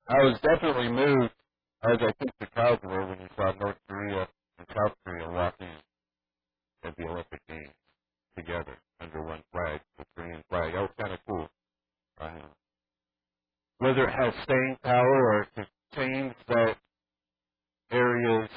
I was definitely moved, as I think the crowd were, when you saw North Korea and South Korea walking at the Olympic Games together under one flag, the Korean flag. That was kind of cool. Whether it has staying power or to change that area's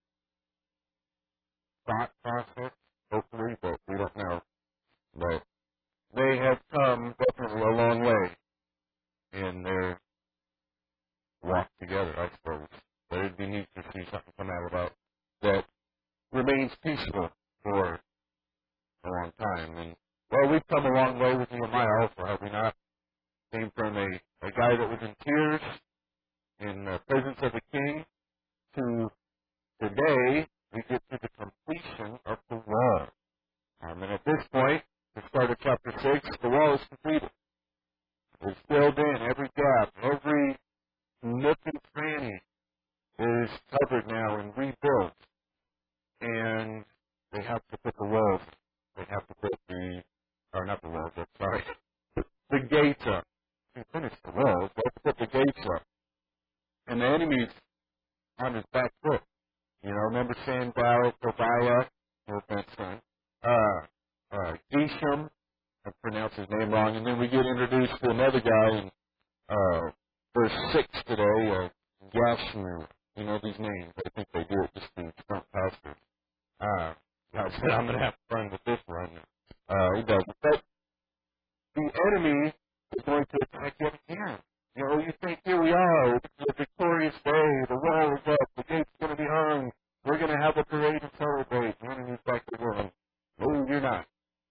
thought process, hopefully, but we don't know. But they have come definitely a long way in their walk together, I suppose. But it'd be neat to see something come out about that remains peaceful for a long time. And, well, we've come a long way with Nehemiah also, have we not? Came from a guy that was in tears in the presence of the king to today we get to the completion of the wall. And at this point, the start of chapter 6, the wall is completed. It's filled in every gap, every nook and cranny is covered now and rebuilt. And they have to put the walls, they have to put not the walls up, sorry, the gates up. They finished the walls, they have to put the gates up. And the enemy's on his back foot. You know, remember Sanballat, Tobiah, no offense, son, Geshem, I pronounced his name wrong, and then we get introduced to another guy in verse 6 today, Gashmu. You know these names. I think they do it just to front pastors. I said I'm going to have fun with this one. He doesn't. But the enemy is going to attack yet again. You know, you think, here we are, it's a victorious day, the wall is up, the gate's going to be hung, we're going to have a parade and celebrate. The enemy's back to world. No, you're not.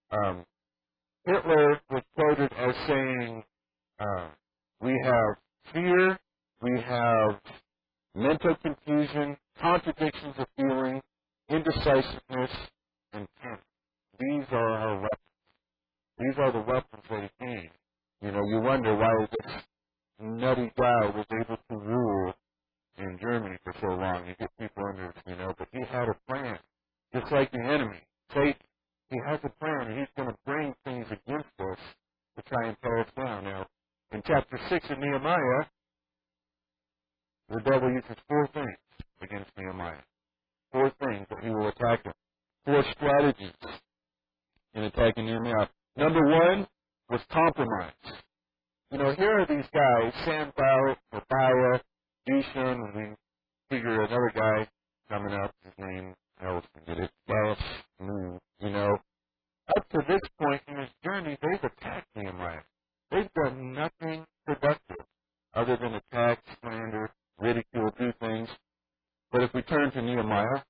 Hitler was quoted as saying, we have fear, we have mental confusion, contradictions of feeling, indecisiveness, and panic. These are our weapons. These are the weapons that he came. You know, you wonder why this nutty guy was able to rule in Germany for so long. You get people under, you know, but he had a plan. Just like the enemy. Satan, he has a plan, and he's going to bring things against us to try and tear us down. Now, in chapter 6 of Nehemiah, the devil uses 4 things against Nehemiah. 4 things that he will attack him. 4 strategies in attacking Nehemiah. Number 1 was compromise. You know, here are these guys, Sanballat, Tobiah, Geshem, and we figure another guy coming up, his name, I always forget it, Gashmu, you know. Up to this point in his journey, they've attacked Nehemiah. They've done nothing productive other than attack, slander, ridicule, do things. But if we turn to Nehemiah,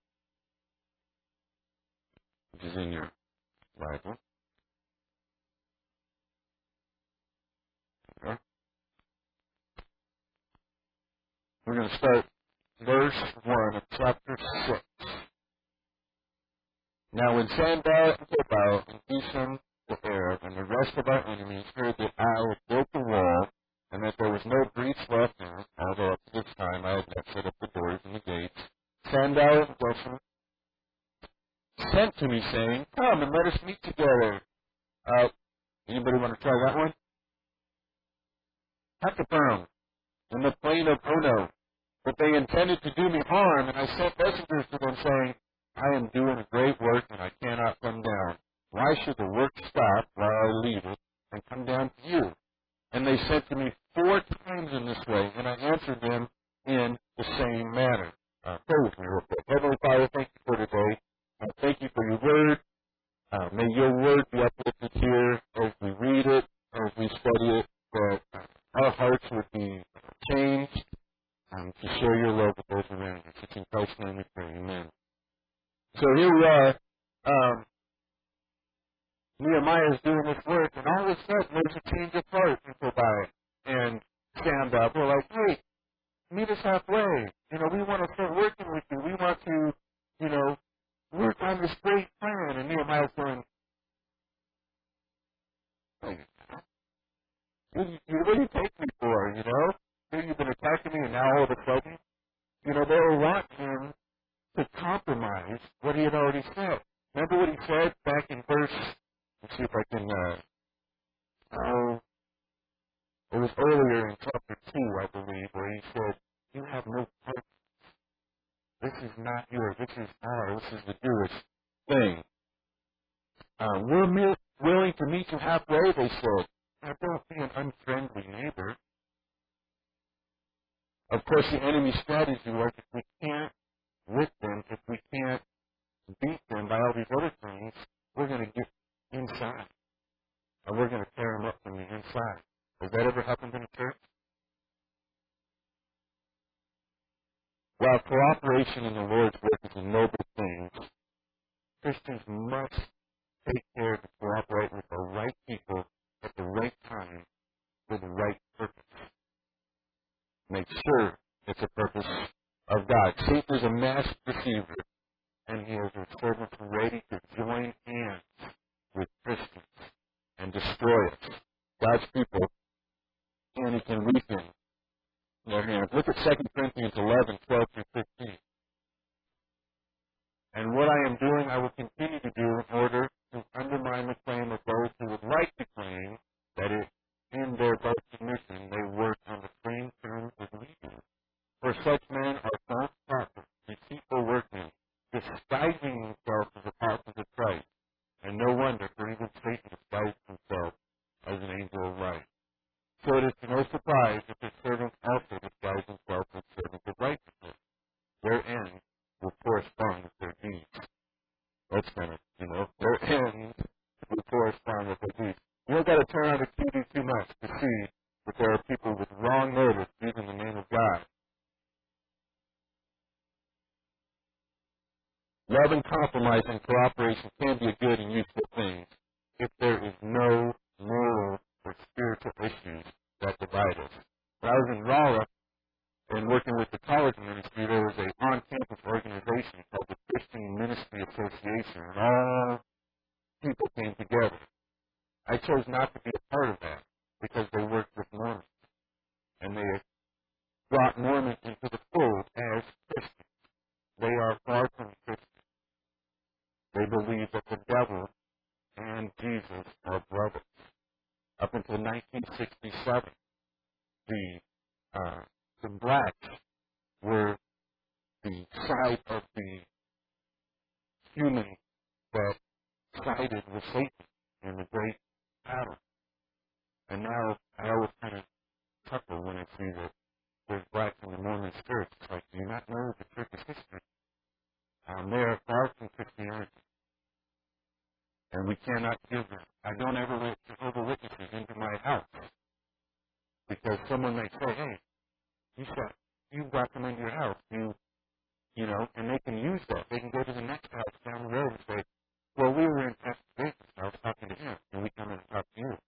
which is in your Bible, okay. We're going to start verse 1 of chapter 6. Now when Sanballat and Tobiah and Geshem the Arab and the rest of our enemies heard that I had built the wall and that there was no breach left in it, although up to this time I had not set up the doors and the gates, Sanballat and Geshem sent to me saying, come and let us meet together. Anybody want to try that one? Hekaphon, in the plain of Ono. But they intended to do me harm, and I sent messengers to them saying, I am doing a great work, and I cannot come down. Why should the work stop while I leave it and come down to you? And they sent to me 4 times in this way, and I answered them in the same manner. Pray with me real quick. Heavenly Father, thank you for today. Thank you for your word. May your word be uplifted here as we read it, as we study it, that our hearts would be changed to share your love with those around us. It's in Christ's name we pray. Amen. So here we are. Nehemiah is doing this work, and all of a sudden there's a change of heart in Tobiah and Sanballat. They're like, hey, meet us halfway. You know, we want to start working with you. We want to, you know, work on this great plan. And Nehemiah's going, hey, what do you take me for, you know? Here you've been attacking me, and now all of a sudden, you know, they were wanting him to compromise what he had already said. Remember what he said back in verse, let's see if I can, It was earlier in chapter 2, I believe, where he said, you have no part. This is not yours. This is ours. This is the Jewish thing. We're willing to meet you halfway, they said. Now, don't be an unfriendly neighbor. Of course, the enemy's strategy was if we can't whip them, if we can't beat them by all these other things, we're going to get inside. And we're going to tear them up from the inside. Has that ever happened in a church? While cooperation in the Lord's work is a noble thing, Christians must take care to cooperate with the right people at the right time for the right purpose. Make sure it's a purpose of God. Satan is a master deceiver, and he has his servants ready to join hands with Christians and destroy us. God's people, and he can weaken their hands. Look at 2 Corinthians 11, 12 through 15. And what I am doing, I will continue to do in order to undermine the claim of those who would like to claim that in their boasted mission they work on the same terms as we do. For such men are false prophets, deceitful workmen, disguising themselves as apostles of Christ. And no wonder, for even Satan disguised himself as an angel of light. So it is no surprise that the servants also disguise themselves as servants of righteousness. Their end will correspond with their deeds. That's kind of, their end will correspond with their deeds. You don't got to turn on the TV too much to see that there are people with wrong motives using the name of God. Love and compromise and cooperation can be a good and useful thing if there is no moral or spiritual issues that divide us. When I was in Rolla and working with the college ministry, there was an on-campus organization called the Christian Ministry Association, and all people came together. I chose not to be a part of that because they worked with Mormons, and they brought Mormons into the fold as Christians. They are far from Christians. They believe that the devil and Jesus are brothers. Up until 1967, the blacks were the side of the human that sided with Satan in the great battle. And now I always kind of chuckle when I see that there's blacks in the Mormon church. It's like, do you not know the church's history? They are far from Christianity. And we cannot give them. I don't ever let Jehovah's Witnesses into my house. Because someone may say, hey, you brought them into your house. And they can use that. They can go to the next house down the road and say, well, we were in Pastor Davis. I was talking to him. Can we come in and talk to you?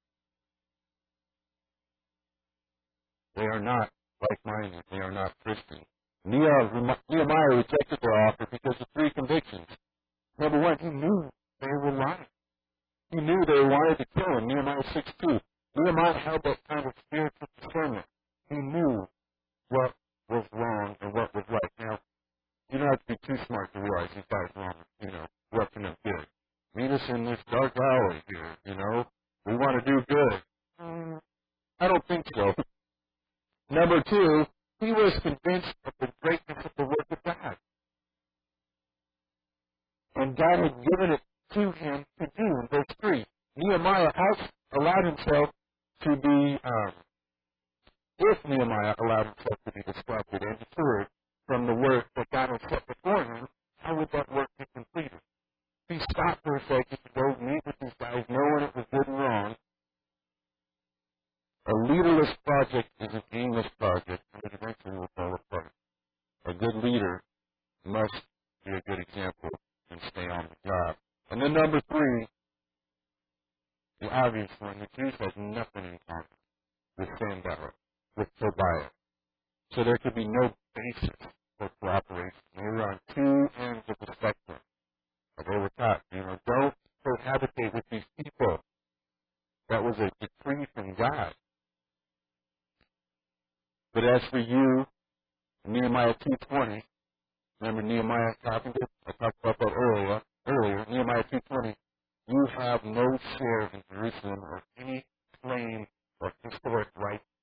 They are not like-minded. They are not Christian. Nehemiah rejected their offer because of three convictions. Number one, he knew they were lying. He knew they wanted to kill him. Nehemiah 6:2. Nehemiah had that kind of spiritual discernment. He knew what was wrong and what was right. Now, you don't have to be too smart to realize these guys wrong. We're up to no good. Meet us in this dark alley here. We want to do good. I don't think so. Number two, he was convinced of the greatness of the work of God. And God had given it to him to do. In verse 3, Nehemiah allowed himself to be, if Nehemiah allowed himself to be distracted and deterred from the work that God had set before him, how would that work be completed? He stopped for a second to go meet with these guys, knowing it was good and wrong. A leaderless project is an aimless project, and it eventually will fall apart. A good leader must be a good example and stay on the job. And then number three, the obvious one, the Jews have nothing in common with Sanballat, with Tobiah. So there could be no basis for cooperation. They were on two ends of the spectrum. They were taught, don't cohabitate with these people. That was a decree from God. But as for you, Nehemiah 2:20, remember Nehemiah talking to? I talked about that earlier. Nehemiah 2:20, you have no share in Jerusalem or any claim or historic right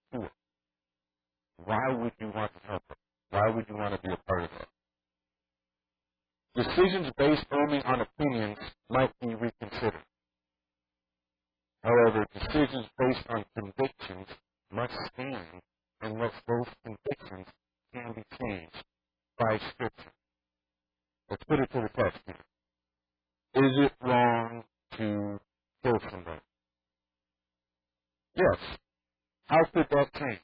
why would you want to help it? Why would you want to be a part of it? Decisions based only on opinions might be reconsidered. However, decisions based on convictions must stand unless those convictions can be changed by Scripture. Let's put it to the test here. Is it wrong to kill somebody? Yes. How could that change?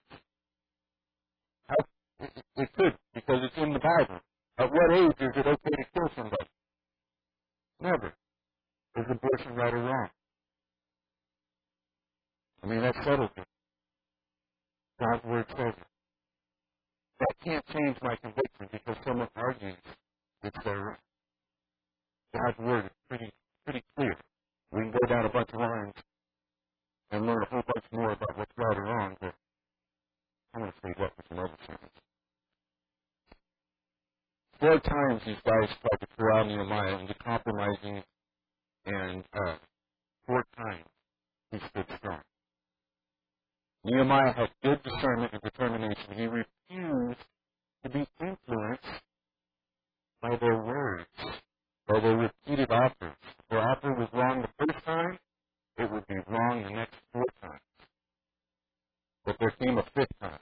It could, because it's in the Bible. At what age is it okay to kill somebody? Never. Is abortion right or wrong? I mean, that's settled. God's word says it. That can't change my conviction because someone argues it's their right. God's word is pretty clear. We can go down a bunch of lines and learn a whole bunch more about what's right or wrong, but I'm going to save that for some other sermons. 4 times these guys tried to corral Nehemiah into compromising, and 4 times he stood strong. Nehemiah had good discernment and determination. He refused to be influenced by their words, by their repeated offers. If their offer was wrong the first time, it would be wrong the next 4 times. But there came a 5th time.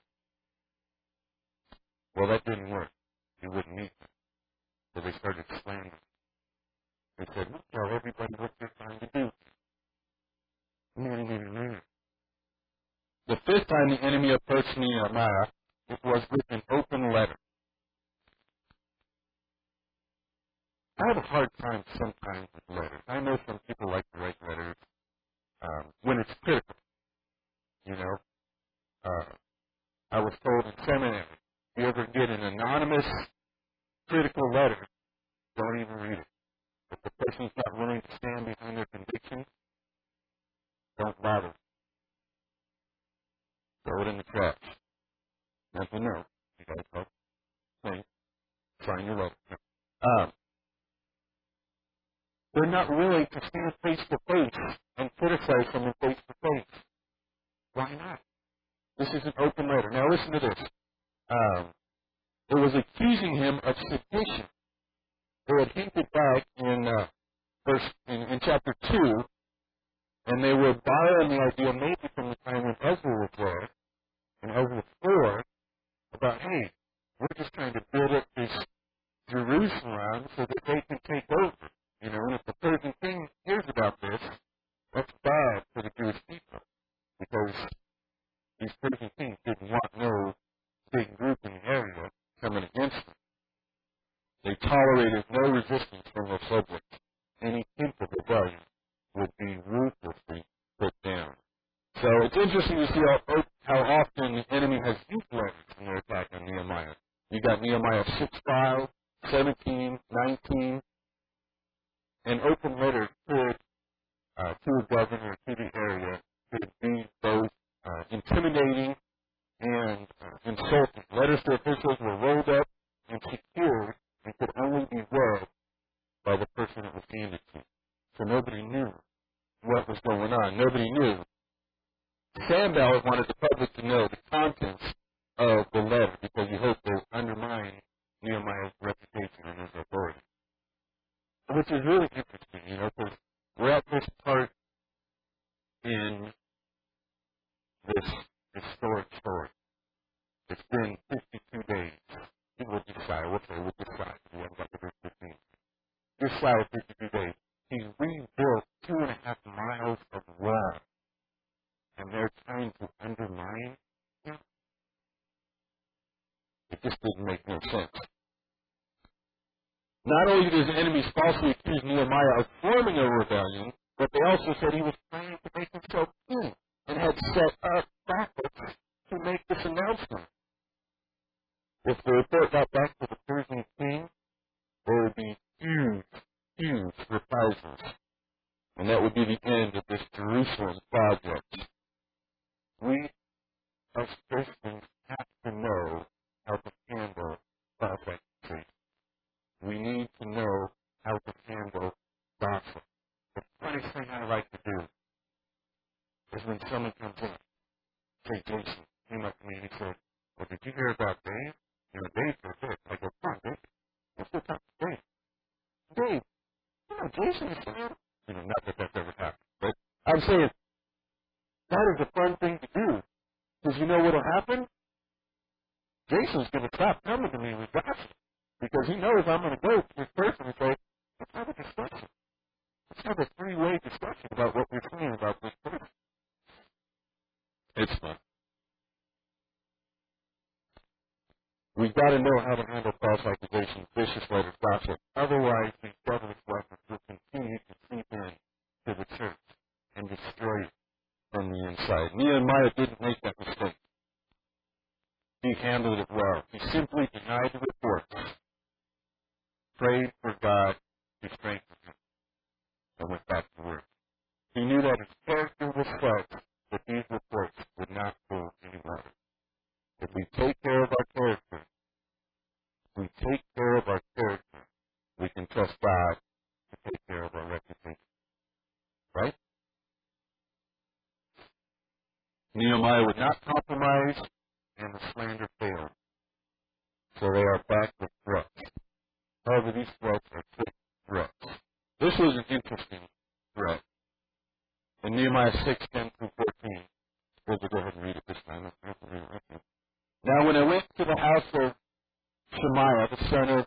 Well, that didn't work. He wouldn't meet them. So they started slandering. They said, "We'll tell everybody what they're trying to do." The 5th time the enemy approached Nehemiah, it was with an open letter. I have a hard time sometimes with letters. I know some people like to write letters when it's critical. You know, I was told in seminary, if you ever get an anonymous critical letter, don't even read it. If the person's not willing to stand behind their convictions, don't bother. Throw it in the trash. Nothing else. You guys help. Think. Sign your letter. They're not willing to stand face to face and criticize someone face to face. Why not? This is an open letter. Now listen to this. It was accusing him of sedition. They had hinted back in chapter 2, and they were borrowing the idea maybe from the time when Ezra was there, in Ezra 4, about, hey, we're just trying to build up this Jerusalem so that they can take over. You know, and if the Persian king hears about this, that's bad for the Jewish people, because these Persian kings didn't want no big group in the area coming against them. They tolerated no resistance from their subjects. Any hint of rebellion would be ruthlessly put down. So it's interesting to see how often the enemy has used letters in their attack on Nehemiah. You got Nehemiah 6:5, 17, 19. An open letter could, to a governor, to the area, could be both intimidating and insulting. Letters to officials were rolled up and secured and could only be read by the person it was handed to. So nobody knew what was going on. Nobody knew. Sanballat wanted the public to know the contents of the letter because he hoped to undermine Nehemiah's reputation and his authority. Which is really interesting, you know, because we're at this part in this historic story. It's been 52 days. We'll decide. We'll decide. We haven't got to verse 15. This side of 52 days, he rebuilt 2.5 miles of wall. And they're trying to undermine him. It just didn't make no sense. Not only did his enemies falsely accuse Nehemiah of forming a rebellion, but they also said he was trying to make himself king and had set up prophets to make this announcement. If the report got back to the Persian king, there would be huge reprisals. And that would be the end of this Jerusalem project. We, as Christians, have to know how to handle prophecy. We need to know how to handle gossip. The funniest thing I like to do is when someone comes in, say, Jason came up to me and he said, "Well, did you saying, that is a fun thing to do. Because you know what will happen? Jason's going to stop coming to me with gossip. Because he knows I'm going to go to this person and say, let's have a discussion. Let's have a three-way discussion about what we're saying about this person. It's fun. We've got to know how to handle false accusations, vicious letters, gossip. Otherwise, these devilish weapons will continue to seep in to the church and destroy it from the inside. Nehemiah didn't make that mistake. He handled it well. He simply denied the reports, prayed for God to strengthen him, and went back to work. He knew that his character was such that these reports would not go any better. If we take care of our character, we can trust God to take care of our reputation. Right? Nehemiah would not compromise, and the slander failed. So they are back with threats. However, these threats are quick threats. This was an interesting threat. In Nehemiah 6:10 through 14, we'll go ahead and read it this time. Now, when I went to the house of Shemaiah, the son of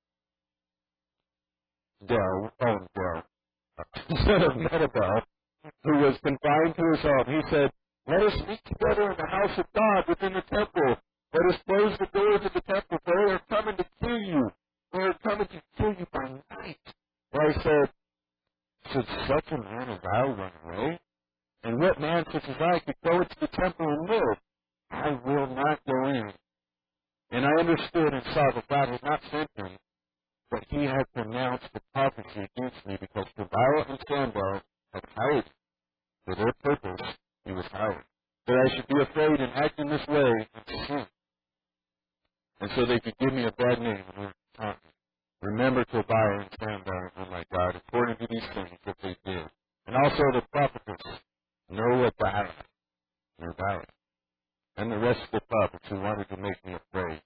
son of Metabel, who was confined to his home, he said, let us meet together in the house of God within the temple. Let us close the doors of the temple, for they are coming to kill you. They are coming to kill you by night. Well, I said, should such a man as I run away? And what man such as I could go into the temple and live? I will not go in. And I understood and saw that God had not sent him, but he had pronounced the prophecy against me, because Tobiah and Sanballat had hired for their purpose. He was hired. That I should be afraid and act in this way and sin. And so they could give me a bad name and taunt me. Remember Tobiah and Sanballat, oh my God, according to these things that they did. And also the prophetess, Noadiah, and the rest of the prophets who wanted to make me afraid.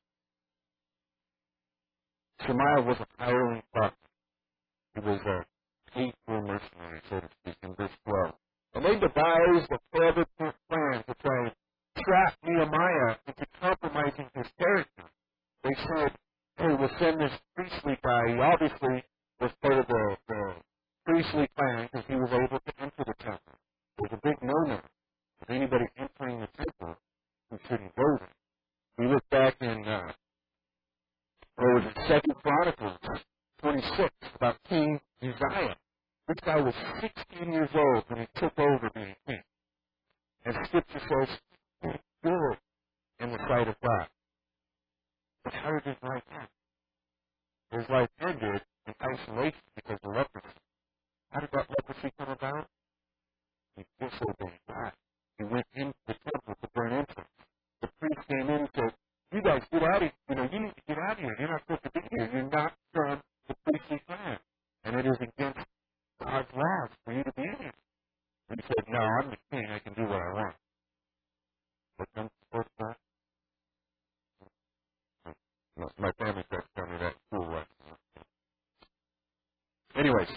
Shemaiah was a hireling prophet. He was a hateful mercenary, so to speak, in verse 12. And they devised a clever plan to try and trap Nehemiah into compromising his character. They said, hey, we'll send this priestly guy. He obviously was part of the priestly clan because he was able to enter the temple. It was a big no-no of anybody entering the temple who shouldn't go there. We look back in, what was it, 2 Chronicles 26, about King Uzziah. This guy was 16 years old when he took over being king. And Scripture says he was good in the sight of God. But how did his life end? His life ended in isolation because of leprosy. How did that leprosy come about? He disobeyed God. He went into the temple to burn incense. The priest came in and said, you guys get out of here. You need to get out of here. You're not supposed to be here. You're not from the priestly clan. And it is against God's wrath for you to be in here. And he said, no, I'm the king. I can do what I want. What comes before that? My family tried to tell me that in school once. Anyways,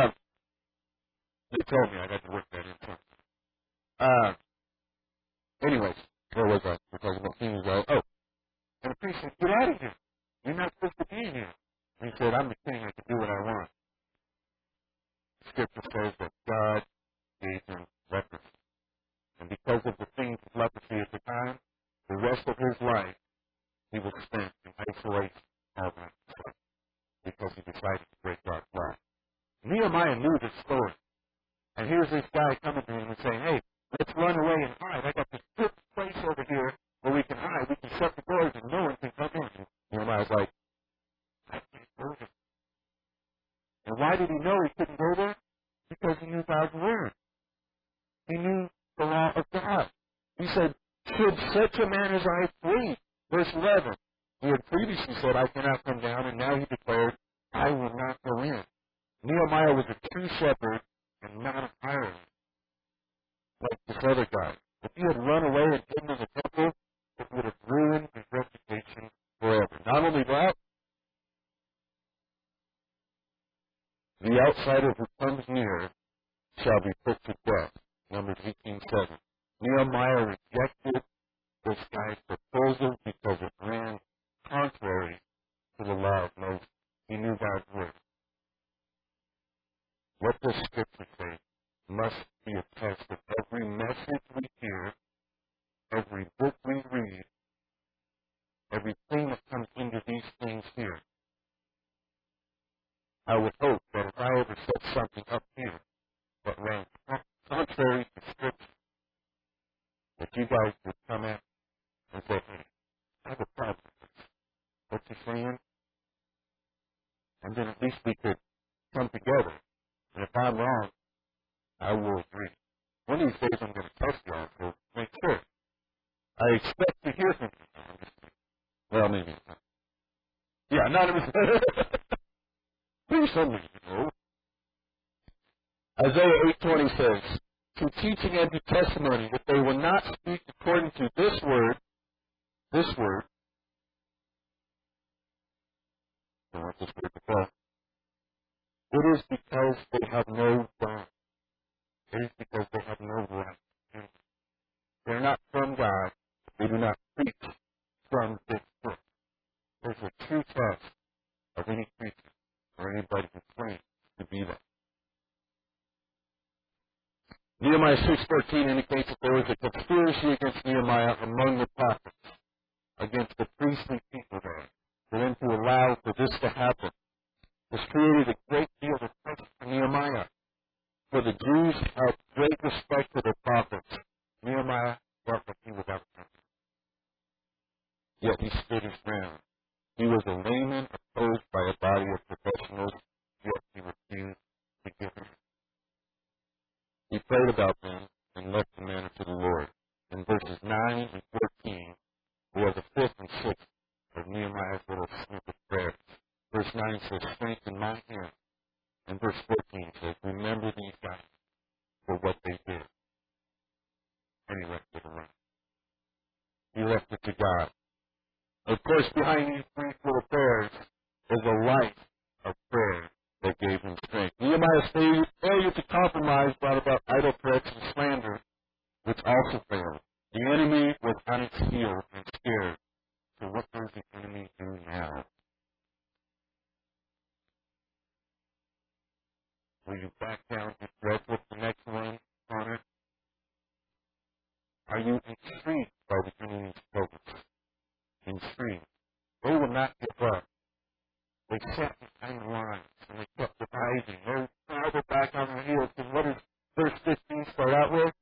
they told me I had to work that in. Anyways, where was I? We're talking about King Uzziah. Oh, and the priest said, get out of here. You're not supposed to be in here. And he said, I'm the king. I can do what I want. Scripture says that God gave him leprosy. And because of the things of leprosy at the time, the rest of his life, he was spent in isolation all by himself because he decided to break God's law. Nehemiah knew this story. And here's this guy coming to him and saying, hey, let's run away and hide. I got this good place over here where we can hide. We can shut the doors and no one can come in. And Nehemiah's like, I can't go there. And why did he know he couldn't go there? Because he knew God's word. He knew the law of God. He said, should such a man as I flee? Verse 11. He had previously said, I cannot come down, and now he declared, I will not go in. Nehemiah was a true shepherd and not a hireling, like this other guy. If he had run away and hidden in the temple, it would have ruined his reputation forever. Not only that, the outsider who comes near shall be put to death. 18:7. Nehemiah rejected this guy's proposal because it ran contrary to the law of Moses. He knew God's word. What does Scripture say must be a test of every message we hear, every book we read, everything that comes into these things here. I would hope that if I ever said something up here that ran contrary to Scripture, that you guys would come in and say, hey, I have a problem with this. What you're saying? And then at least we could come together. And if I'm wrong, I will agree. One of these days I'm going to test you all, so make sure. I expect to hear from you. Well, maybe not. Yeah, not even. Maybe somebody, you know. Isaiah 8:20 says, to teaching and to testimony, that they will not speak according to this word, I want this word to fall. It is because they have no right. It is because they have no right. They're not from God. They do not preach from this book. There's a true test of any preacher or anybody who claims to be that. Nehemiah 6:14 indicates that there was a conspiracy against Nehemiah among the prophets, against the priestly people there. For them to allow for this to happen has created a great deal of pressure for Nehemiah. For the Jews had great respect for their prophets. Nehemiah felt that he was outnumbered. Yet he stood his ground. He was a layman opposed by a body of professionals, yet he refused to give in. He prayed about them and left the matter to the Lord. In verses 9 and 14, we have the fifth and sixth of Nehemiah's little snippet prayers. Verse 9 says, strengthen my hand. And verse 14 says, remember these guys for what they did. And he left it alone. He left it to God. Of course, behind these brief little prayers is a life of prayer that gave him strength. Nehemiah's failure to compromise brought about idle threats and slander, which also failed. The enemy was on its heels and scared. So what does the enemy do now? Will you back down and threat with the next one on it? Are you intrigued by the enemy's focus? Intrigued. They will not give up. They sat behind the lines and they kept dividing. They're back on their heels. And what does verse 15 start out with?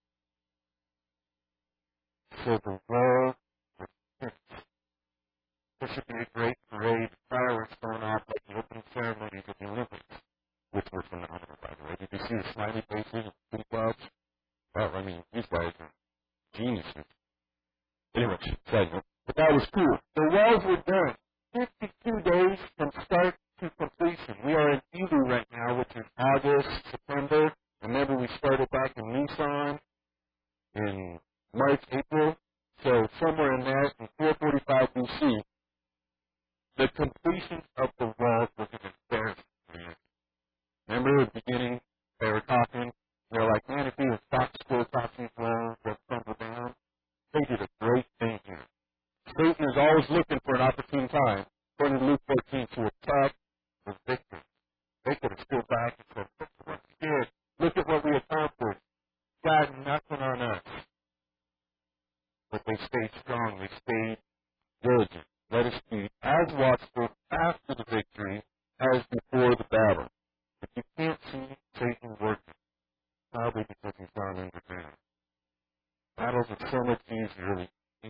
So the world was fixed. There should be a great parade, fireworks going off like the opening ceremonies of the Olympics, which were phenomenal, by the way. Did you see the smiley faces of the clouds? Well, I mean, these guys are geniuses. Anyway, side note. But that was cool. The walls were done. 52 days from start to completion. We are in Elu right now, which is August, September. Remember, we started back in Nissan in March, April. So somewhere in there, in 445 BC, the completion of the walls was an embarrassment. Remember at the beginning, they were talking, they're like, man, if we had stopped school across these walls that crumble down, they did a great thing here. Satan is always looking for an opportune time, according to Luke 14, to attack the victim. They could have stood back and said, look at what we did. Look at what we accomplished. God, nothing on us. But they stayed strong. They stayed diligent. Let us be as watchful after the victory as before the battle. If you can't see Satan working, probably because he's gone underground. Battles are so much easier.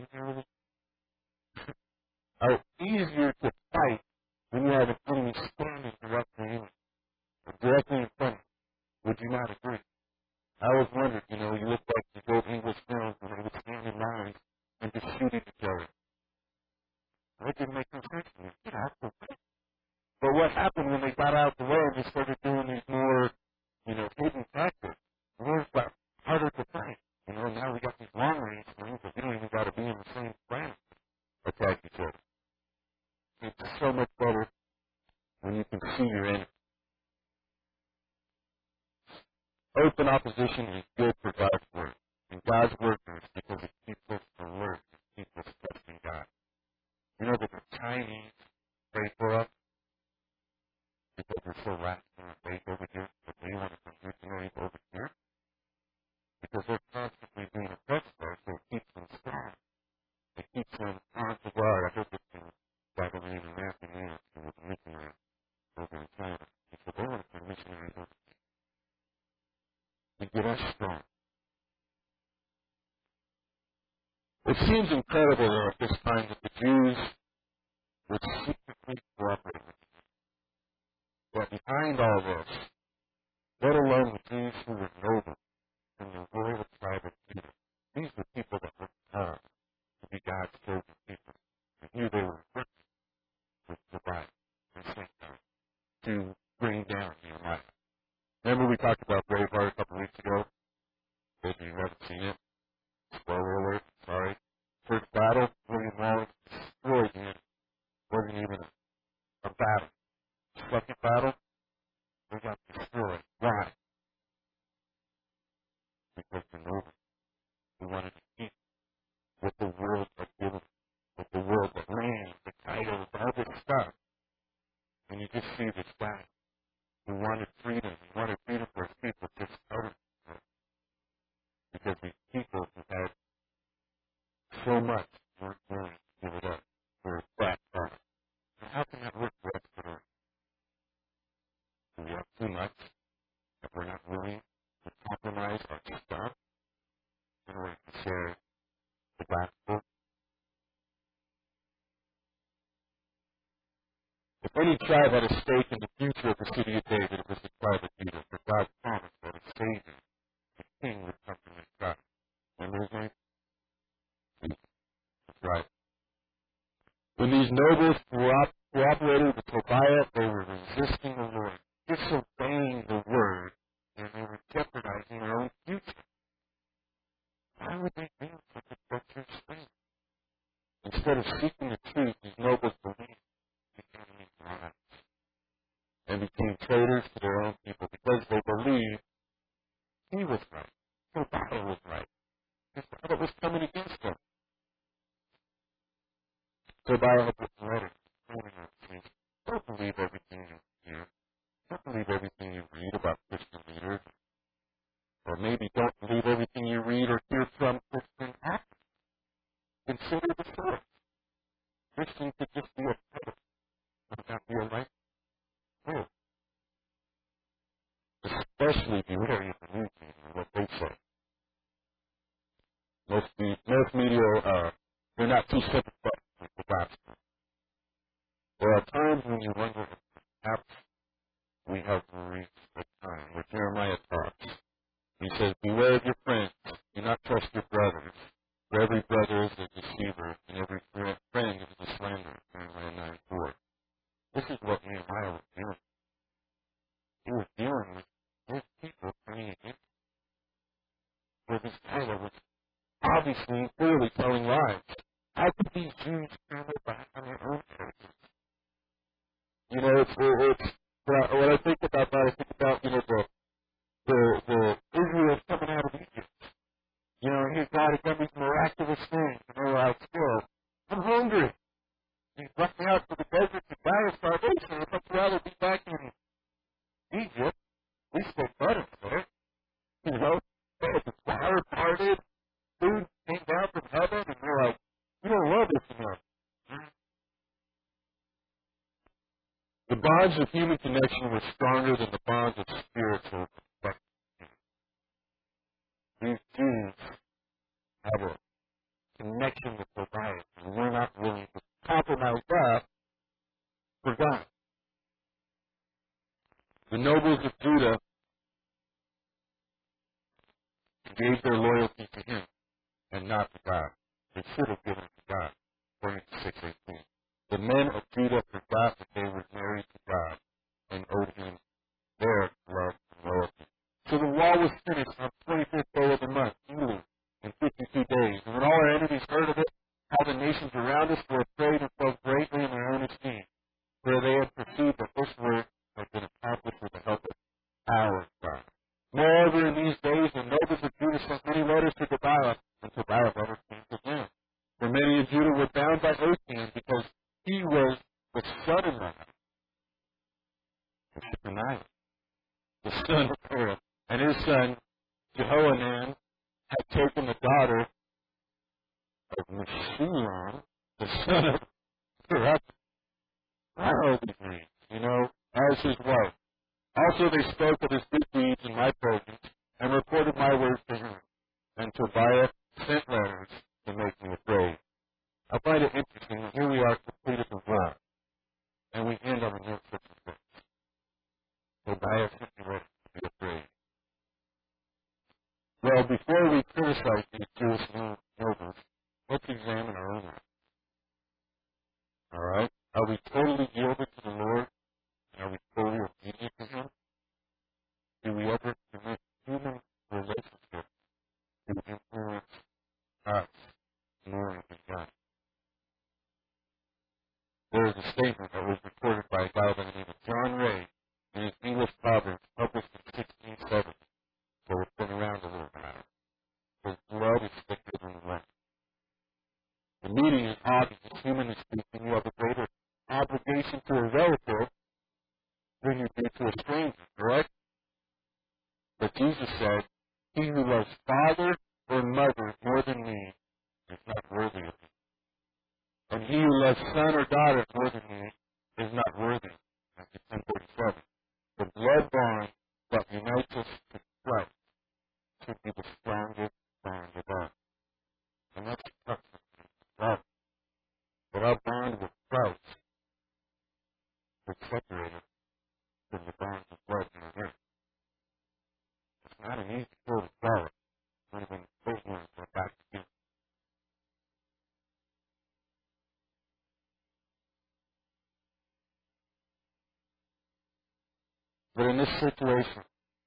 Easier to fight when you have an enemy standing directly in front of you. Would you not agree? I always wondered, you look like the old English films when they would stand in lines and just shoot at each other. That didn't make no sense to me. But what happened when they got out of the way and they started doing these more, hidden tactics? The wars got harder to fight. Now we got these long range things that we don't even got to be in the same planet to attack each other. It's so much better when you can see your enemy. Open opposition is good for God's You know that the Chinese pray for us because we're so rational and faith over here, but they want to confusionary over here because they're constantly being oppressed there, so it keeps them strong. It keeps them on to guard. I hope it's in Babylon and Matthew Nance who was a missionary over in China. He said they want to send missionaries over to get us strong. It seems incredible, though, at this time that the Jews would secretly cooperate with them. But behind all this, let alone the Jews who were noble from the royal tribe of Judah, these were people that were to be God's chosen people. And here they were working with the Bible and Satan to bring down Nehemiah. Remember we talked about Braveheart a couple weeks ago? Those of you who haven't seen it, spoiler alert, sorry. First battle, William Wallace destroyed him. Wasn't even a battle. Second battle, they got destroyed. Why? Because the nobles who wanted to keep what the world had given, what the world, the land, the titles, all this stuff. And you just see this guy who wanted freedom. He wanted freedom for his people, just out of it. Because these people who had so much weren't willing to give it up for that product. So how can that work for us today? Do we have too much that we're not willing to compromise our stuff in order to share the gospel? If any tribe had a stake in the future of the city of David, it was the tribe of Judah, for God promised that a Savior, the King, would come from this tribe. Remember his name? That's right. When these nobles cooperated with Tobiah, they were resisting the Lord, disobeying the word, and they were jeopardizing their own future. Why would they do such a treacherous thing? Instead of seeking the truth, these nobles believed the enemy's lies and became traitors to their own people because they believed he was right. Tobiah was right. His father was coming against them. Tobiah had written letters warning us, saying, don't believe everything you hear. Don't believe everything you read about Christian leaders. Or maybe don't believe everything you read or hear from Christian actors. Consider the source. Christian could just be a pedal, but not be a right word. Especially if you hear your news media and what they say. Most media, they're not too sympathetic with the gospel. There are times when you wonder if perhaps we have reached a time where Jeremiah talks. He says, beware of your friends. Do not trust your brothers. For every brother is a deceiver, and every friend is a slanderer. Jeremiah 9:4. This is what Nehemiah was doing. He was dealing with his people turning against him. Where this title was obviously and clearly telling lies. How could these Jews turn their back on their own heritage? You know, it's when I think about that, I think about, the Israel coming out of Egypt. And he's God has done these miraculous things, and they're like, still, I'm hungry. He's left me out to the desert to die of starvation. I'd much rather be back in Egypt. We still better there. The flower parted, food came down from heaven, and we're like, you don't love this enough. The bonds of human connection were stronger than the bonds of spiritual connection. These Jews have a connection with Tobiah, and we're not willing to compromise that for God. The nobles of Judah gave their loyalty to him and not to God. They should have given to God, according to 6:18. The men of Judah forgot that they were married to God and owed him their love and loyalty. So the wall was finished on the 25th day of the month, Elul, in 52 days. And when all our enemies heard of it, how the nations around us were afraid and fell greatly in their own esteem, for they had perceived that this work had been accomplished with the help of our God. Moreover, in these days, the nobles of Judah sent many letters to Tobiah, and Tobiah's letters came to them. For many of Judah were bound by oath hands because never have to follow these names, as his wife. Also they spoke of his good deeds in my presence and reported my words to him. And Tobiah sent letters to make me afraid. I find it interesting that here we are completed the war, and we end on a note such as this. Tobiah sent me letters to be afraid. Well, before we criticize these Jewish nobles, let's examine our own lives. All right? Are we totally yielded to the Lord? Are we totally obedient to Him? Do we ever commit human relationships to influence us more than God? There is a statement that was recorded by a guy by the name of John Ray in his English Proverbs, published in 1670. So it's been around a little while. His blood is thicker than the water. The meaning is obvious. Humanly speaking, you have a greater obligation to a relative than you do to a stranger, correct? But Jesus said, he who loves father or mother more than me is not worthy of me. And he who loves son or daughter more than me is not worthy. Matthew 10:37. The blood bond that unites us to Christ should be the strongest bond of all. And that's the love. But our bond with Christ is separated from the bonds of blood in our earth. It's not an easy pill to swallow. Not even those ones are back to you. But in this situation,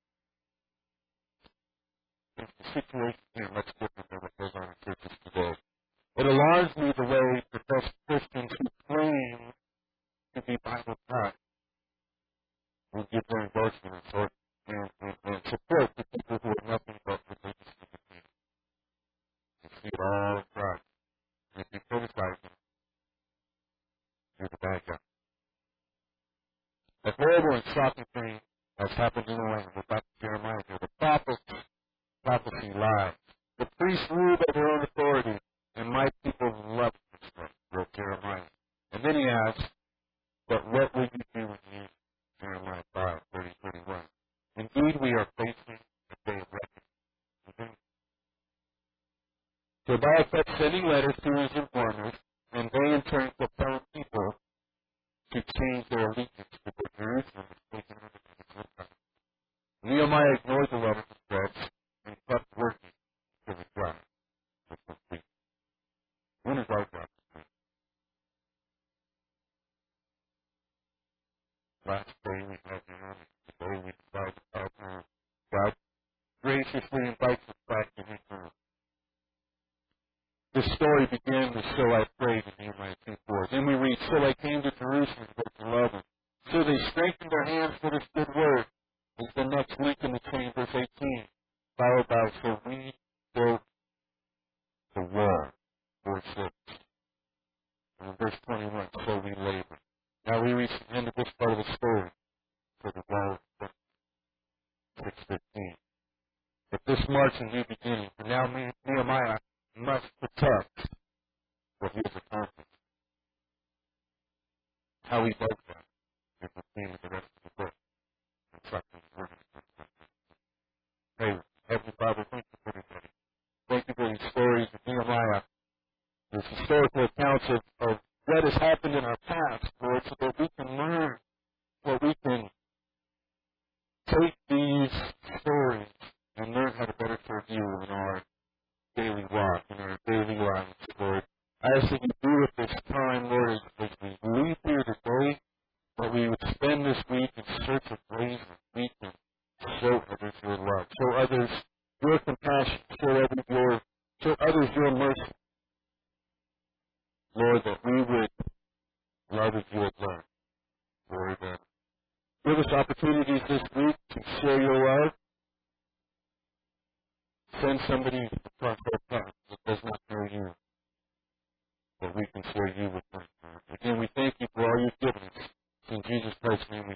the situation here much different than what goes on in churches today. It alarms me the way professed Christians who claim to be Bible taught will give their endorsement and support the people who are nothing but religious entertainment. You see it all across. And if you criticize them, you're the bad guy. A horrible and shocking thing has happened in the land with Dr. Jeremiah here. The prophecy lies. The priests rule by their own authority, and my people love this stuff, wrote Jeremiah. And then he asks, but what will you do with me? Jeremiah 5:30-31. Indeed, we are facing a day of reckoning. Tobiah kept sending letters to his informers, and they in turn compelled people to change their allegiance to the Jerusalem was taken under the Gentiles. Nehemiah ignored the letters and threats and kept working until the job was complete. When is our job complete? Last day we have the honor. Today we decide to partner. God graciously invites us back to His home. This story began with so I prayed in Nehemiah 2:4. Then we read, so I came to Jerusalem, verse 11. So they strengthened their hands for this good word. Is the next link in the chain, verse 18. Followed by, so we built the wall, verse 6. And verse 21, so we labored. Now we reach the end of this part of the story. So the wall is 6:15. But this marks a new beginning. And now Nehemiah must protect what he has accomplished. How he does that is the theme of the rest of the book. And trusting the word of God. Hey, Heavenly Father, thank you for everybody. Thank you for these stories of Nehemiah, these historical accounts of what has happened in our past, Lord, so that we can learn, so we can take these stories and learn how to better serve you in our daily walk, in our daily lives, Lord. I ask that you be with this time, Lord, as we leave here today, that we would spend this week in search of ways that we can show others your love, show others your compassion, show others your mercy. Lord, that we would love as you have loved. Lord, give us opportunities this week to share your love. Send somebody across our path that does not know you, that we can share you with them. Again, we thank you for all you've given us. In Jesus Christ's name we